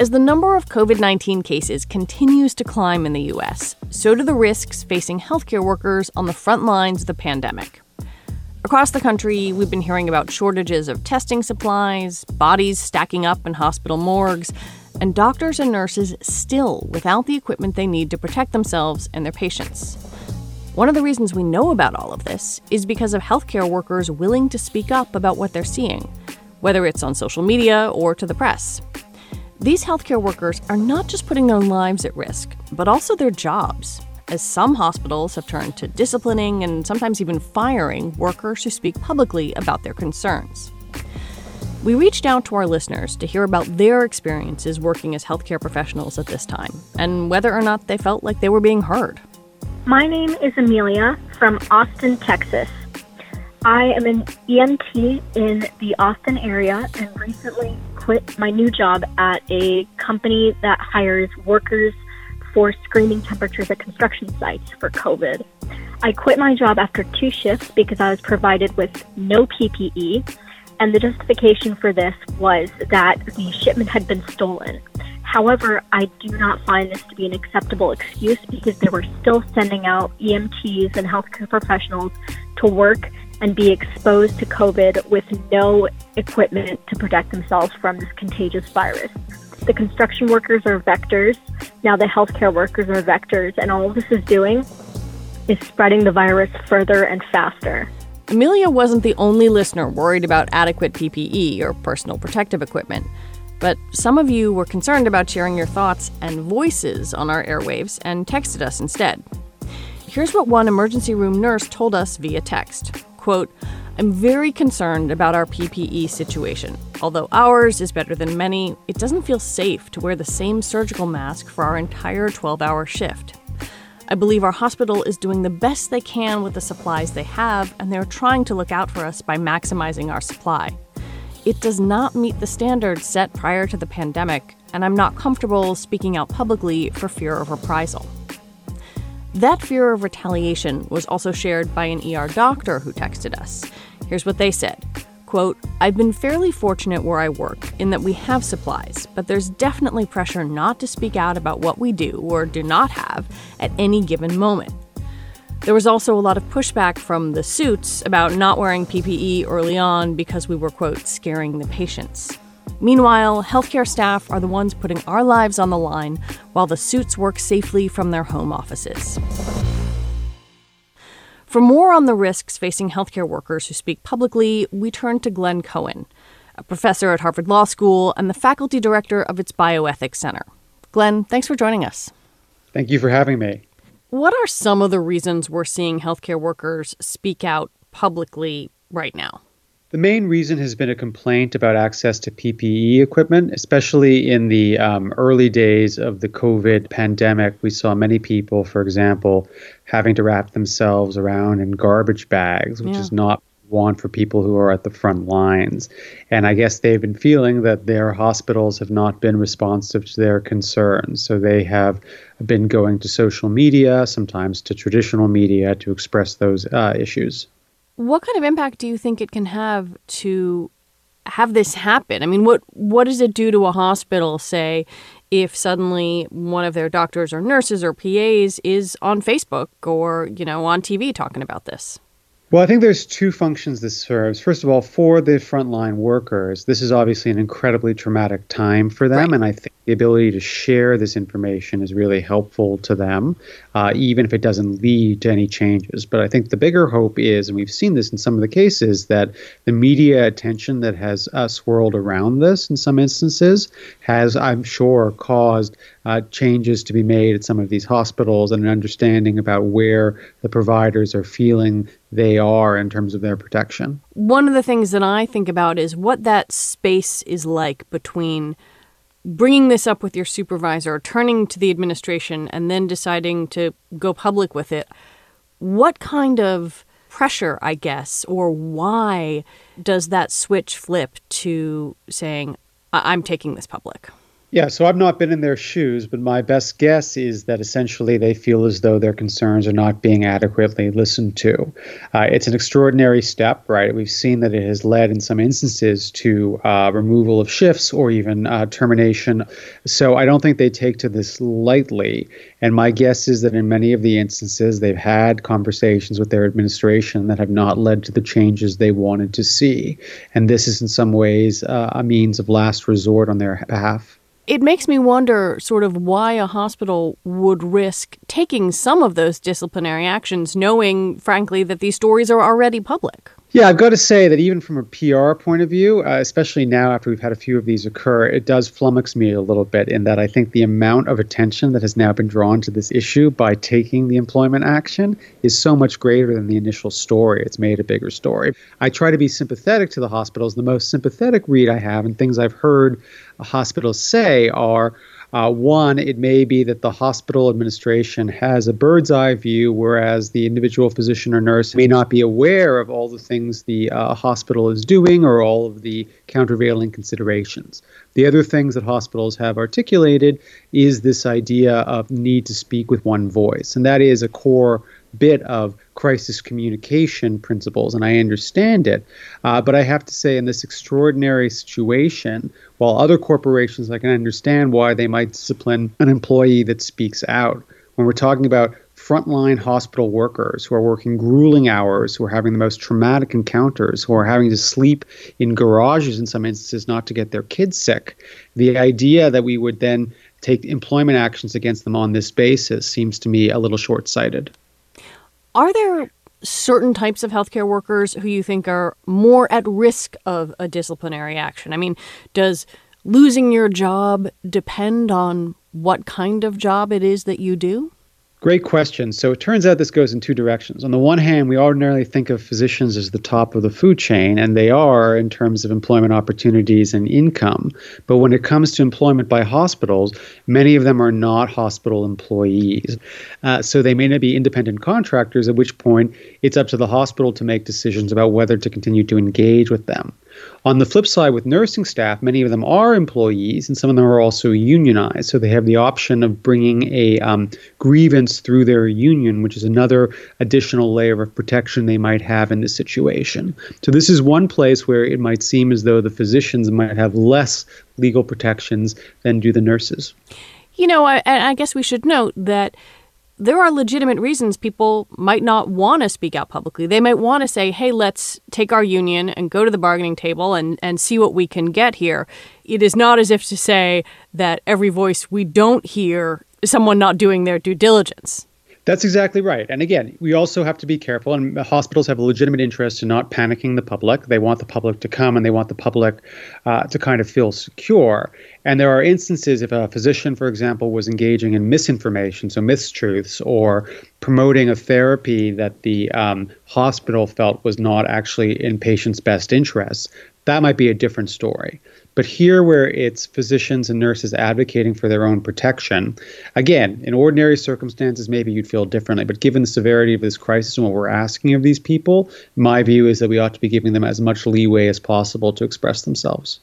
As the number of COVID-19 cases continues to climb in the U.S., so do the risks facing healthcare workers on the front lines of the pandemic. Across the country, we've been hearing about shortages of testing supplies, bodies stacking up in hospital morgues, and doctors and nurses still without the equipment they need to protect themselves and their patients. One of the reasons we know about all of this is because of healthcare workers willing to speak up about what they're seeing, whether it's on social media or to the press. These healthcare workers are not just putting their lives at risk, but also their jobs, as some hospitals have turned to disciplining and sometimes even firing workers who speak publicly about their concerns. We reached out to our listeners to hear about their experiences working as healthcare professionals at this time, and whether or not they felt like they were being heard. My name is Amelia from Austin, Texas. I am an EMT in the Austin area and recently quit my new job at a company that hires workers for screening temperatures at construction sites for COVID. I quit my job after 2 shifts because I was provided with no PPE, and the justification for this was that the shipment had been stolen. However, I do not find this to be an acceptable excuse because they were still sending out EMTs and healthcare professionals to work and be exposed to COVID with no equipment to protect themselves from this contagious virus. The construction workers are vectors. Now the healthcare workers are vectors, and all this is doing is spreading the virus further and faster. Amelia wasn't the only listener worried about adequate PPE or personal protective equipment. But some of you were concerned about sharing your thoughts and voices on our airwaves and texted us instead. Here's what one emergency room nurse told us via text. Quote, "I'm very concerned about our PPE situation. Although ours is better than many, it doesn't feel safe to wear the same surgical mask for our entire 12-hour shift. I believe our hospital is doing the best they can with the supplies they have, and they're trying to look out for us by maximizing our supply. It does not meet the standards set prior to the pandemic, and I'm not comfortable speaking out publicly for fear of reprisal." That fear of retaliation was also shared by an ER doctor who texted us. Here's what they said. Quote, "I've been fairly fortunate where I work in that we have supplies, but there's definitely pressure not to speak out about what we do or do not have at any given moment. There was also a lot of pushback from the suits about not wearing PPE early on because we were, quote, scaring the patients. Meanwhile, healthcare staff are the ones putting our lives on the line while the suits work safely from their home offices." For more on the risks facing healthcare workers who speak publicly, we turn to Glenn Cohen, a professor at Harvard Law School and the faculty director of its Bioethics Center. Glenn, thanks for joining us. Thank you for having me. What are some of the reasons we're seeing healthcare workers speak out publicly right now? The main reason has been a complaint about access to PPE equipment, especially in the early days of the COVID pandemic. We saw many people, for example, having to wrap themselves around in garbage bags, which is not one for people who are at the front lines. And I guess they've been feeling that their hospitals have not been responsive to their concerns. So they have been going to social media, sometimes to traditional media, to express those issues. What kind of impact do you think it can have to have this happen? I mean, what does it do to a hospital, say, if suddenly one of their doctors or nurses or PAs is on Facebook or, on TV talking about this? Well, I think there's 2 functions this serves. First of all, for the frontline workers, this is obviously an incredibly traumatic time for them. Right. And I think the ability to share this information is really helpful to them, even if it doesn't lead to any changes. But I think the bigger hope is, and we've seen this in some of the cases, that the media attention that has swirled around this in some instances has, I'm sure, caused changes to be made at some of these hospitals and an understanding about where the providers are feeling they are in terms of their protection. One of the things that I think about is what that space is like between bringing this up with your supervisor, turning to the administration, and then deciding to go public with it. What kind of pressure, I guess, or why does that switch flip to saying, I'm taking this public? Yeah, so I've not been in their shoes, but my best guess is that essentially they feel as though their concerns are not being adequately listened to. It's an extraordinary step, right? We've seen that it has led in some instances to removal of shifts or even termination. So I don't think they take to this lightly. And my guess is that in many of the instances, they've had conversations with their administration that have not led to the changes they wanted to see. And this is in some ways a means of last resort on their behalf. It makes me wonder sort of why a hospital would risk taking some of those disciplinary actions, knowing, frankly, that these stories are already public. Yeah, I've got to say that even from a PR point of view, especially now after we've had a few of these occur, it does flummox me a little bit in that I think the amount of attention that has now been drawn to this issue by taking the employment action is so much greater than the initial story. It's made a bigger story. I try to be sympathetic to the hospitals. The most sympathetic read I have and things I've heard hospitals say are, one, it may be that the hospital administration has a bird's eye view, whereas the individual physician or nurse may not be aware of all the things the hospital is doing or all of the countervailing considerations. The other things that hospitals have articulated is this idea of need to speak with one voice, and that is a core bit of crisis communication principles, and I understand it. But I have to say, in this extraordinary situation, while other corporations, I can understand why they might discipline an employee that speaks out. When we're talking about frontline hospital workers who are working grueling hours, who are having the most traumatic encounters, who are having to sleep in garages in some instances not to get their kids sick, the idea that we would then take employment actions against them on this basis seems to me a little short-sighted. Are there certain types of healthcare workers who you think are more at risk of a disciplinary action? I mean, does losing your job depend on what kind of job it is that you do? Great question. So it turns out this goes in two directions. On the one hand, we ordinarily think of physicians as the top of the food chain, and they are in terms of employment opportunities and income. But when it comes to employment by hospitals, many of them are not hospital employees. So they may not be independent contractors, at which point it's up to the hospital to make decisions about whether to continue to engage with them. On the flip side, with nursing staff, many of them are employees, and some of them are also unionized. So they have the option of bringing a grievance through their union, which is another additional layer of protection they might have in this situation. So this is one place where it might seem as though the physicians might have less legal protections than do the nurses. You know, I guess we should note that there are legitimate reasons people might not want to speak out publicly. They might want to say, hey, let's take our union and go to the bargaining table and see what we can get here. It is not as if to say that every voice we don't hear is someone not doing their due diligence. That's exactly right. And again, we also have to be careful, and hospitals have a legitimate interest in not panicking the public. They want the public to come, and they want the public to kind of feel secure. And there are instances if a physician, for example, was engaging in misinformation, so mistruths, or promoting a therapy that the hospital felt was not actually in patients' best interests, that might be a different story. But here, where it's physicians and nurses advocating for their own protection, again, in ordinary circumstances, maybe you'd feel differently. But given the severity of this crisis and what we're asking of these people, my view is that we ought to be giving them as much leeway as possible to express themselves.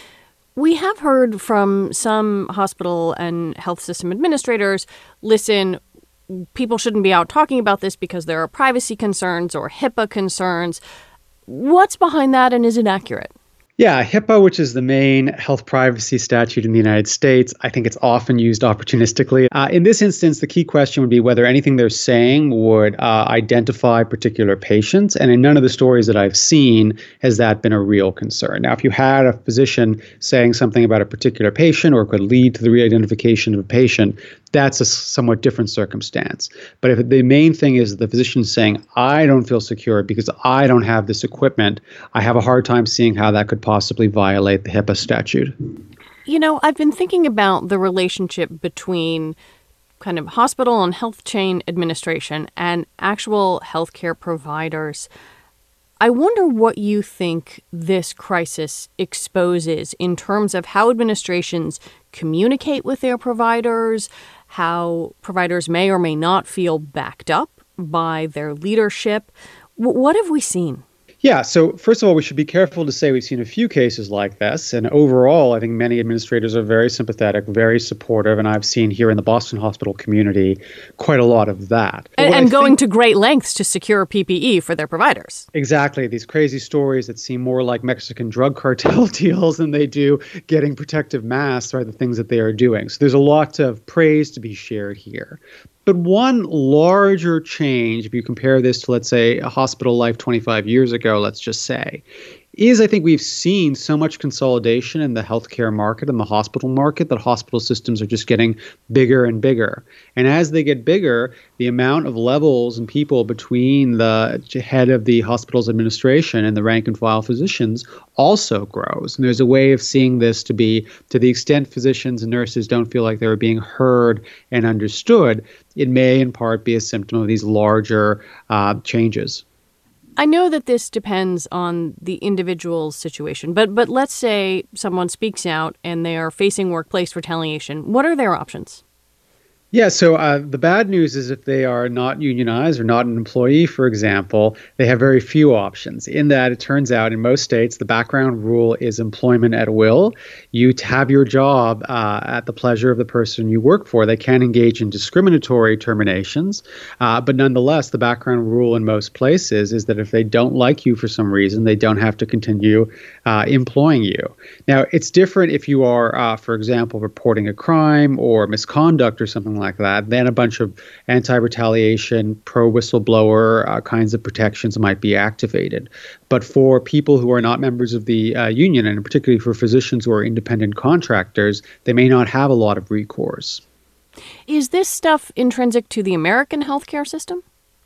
We have heard from some hospital and health system administrators, listen, people shouldn't be out talking about this because there are privacy concerns or HIPAA concerns. What's behind that, and is it accurate? Yeah, HIPAA, which is the main health privacy statute in the United States, I think it's often used opportunistically. In this instance, the key question would be whether anything they're saying would identify particular patients. And in none of the stories that I've seen has that been a real concern. Now, if you had a physician saying something about a particular patient or could lead to the re-identification of a patient, that's a somewhat different circumstance. But if the main thing is the physician saying, I don't feel secure because I don't have this equipment, I have a hard time seeing how that could possibly violate the HIPAA statute. You know, I've been thinking about the relationship between kind of hospital and health chain administration and actual healthcare providers. I wonder what you think this crisis exposes in terms of how administrations communicate with their providers, how providers may or may not feel backed up by their leadership. What have we seen? Yeah, so first of all, we should be careful to say we've seen a few cases like this. And overall, I think many administrators are very sympathetic, very supportive. And I've seen here in the Boston hospital community quite a lot of that. And going to great lengths to secure PPE for their providers. Exactly. These crazy stories that seem more like Mexican drug cartel deals than they do getting protective masks are the things that they are doing. So there's a lot of praise to be shared here. But one larger change, if you compare this to, let's say, a hospital life 25 years ago, let's just say, is I think we've seen so much consolidation in the healthcare market and the hospital market that hospital systems are just getting bigger and bigger. And as they get bigger, the amount of levels and people between the head of the hospital's administration and the rank and file physicians also grows. And there's a way of seeing this to be, to the extent physicians and nurses don't feel like they're being heard and understood, it may in part be a symptom of these larger changes. I know that this depends on the individual's situation, but let's say someone speaks out and they are facing workplace retaliation. What are their options? Yeah, so the bad news is if they are not unionized or not an employee, for example, they have very few options. In that, it turns out in most states, the background rule is employment at will. You have your job at the pleasure of the person you work for. They can engage in discriminatory terminations, but nonetheless, the background rule in most places is that if they don't like you for some reason, they don't have to continue employing you. Now, it's different if you are, for example, reporting a crime or misconduct or something like that, then a bunch of anti-retaliation, pro-whistleblower kinds of protections might be activated. But for people who are not members of the union, and particularly for physicians who are independent contractors, they may not have a lot of recourse. Is this stuff intrinsic to the American healthcare system?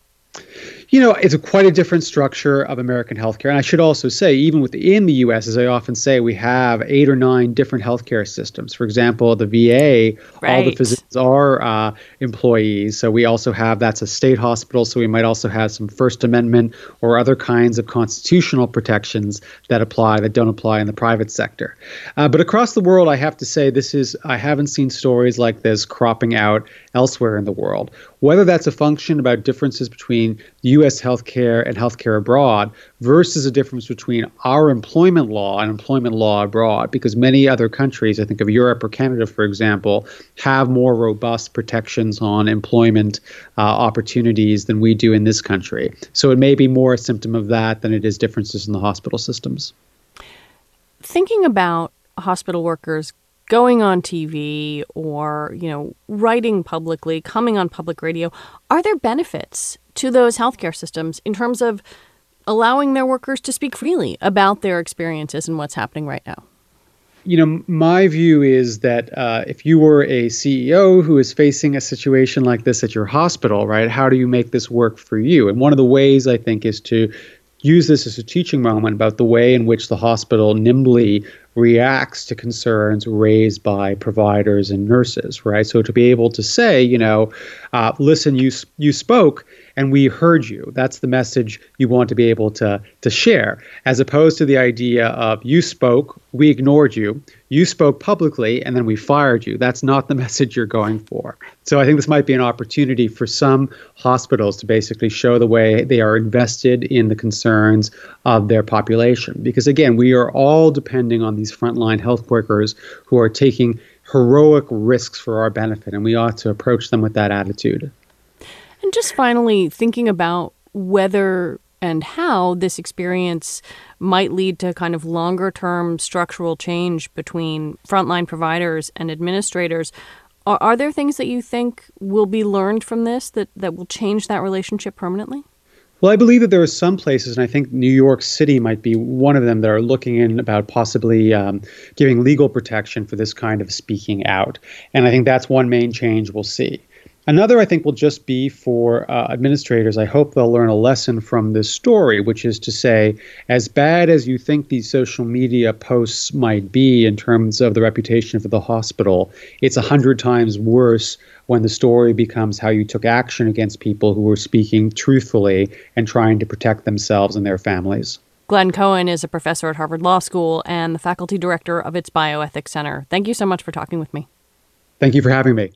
You know, it's quite a different structure of American healthcare. And I should also say, even within the U.S., as I often say, we have 8 or 9 different healthcare systems. For example, the VA, all the physicians are employees. So we also have, that's a state hospital. So we might also have some First Amendment or other kinds of constitutional protections that don't apply in the private sector. But across the world, I have to say, I haven't seen stories like this cropping out elsewhere in the world. Whether that's a function about differences between U.S. healthcare and healthcare abroad versus a difference between our employment law and employment law abroad, because many other countries, I think of Europe or Canada, for example, have more robust protections on employment opportunities than we do in this country. So it may be more a symptom of that than it is differences in the hospital systems. Thinking about hospital workers going on TV or, writing publicly, coming on public radio, are there benefits to those healthcare systems in terms of allowing their workers to speak freely about their experiences and what's happening right now? My view is that if you were a CEO who is facing a situation like this at your hospital, right, how do you make this work for you? And one of the ways, I think, is to use this as a teaching moment about the way in which the hospital nimbly reacts to concerns raised by providers and nurses, right? So to be able to say, listen, you spoke and we heard you. That's the message you want to be able to share, as opposed to the idea of you spoke, we ignored you, you spoke publicly, and then we fired you. That's not the message you're going for. So I think this might be an opportunity for some hospitals to basically show the way they are invested in the concerns of their population. Because again, we are all depending on these frontline health workers who are taking heroic risks for our benefit, and we ought to approach them with that attitude. And just finally, thinking about whether and how this experience might lead to kind of longer-term structural change between frontline providers and administrators, are there things that you think will be learned from this that will change that relationship permanently? Well, I believe that there are some places, and I think New York City might be one of them, that are looking in about possibly giving legal protection for this kind of speaking out. And I think that's one main change we'll see. Another, I think, will just be for administrators. I hope they'll learn a lesson from this story, which is to say, as bad as you think these social media posts might be in terms of the reputation for the hospital, it's 100 times worse when the story becomes how you took action against people who were speaking truthfully and trying to protect themselves and their families. Glenn Cohen is a professor at Harvard Law School and the faculty director of its Bioethics Center. Thank you so much for talking with me. Thank you for having me.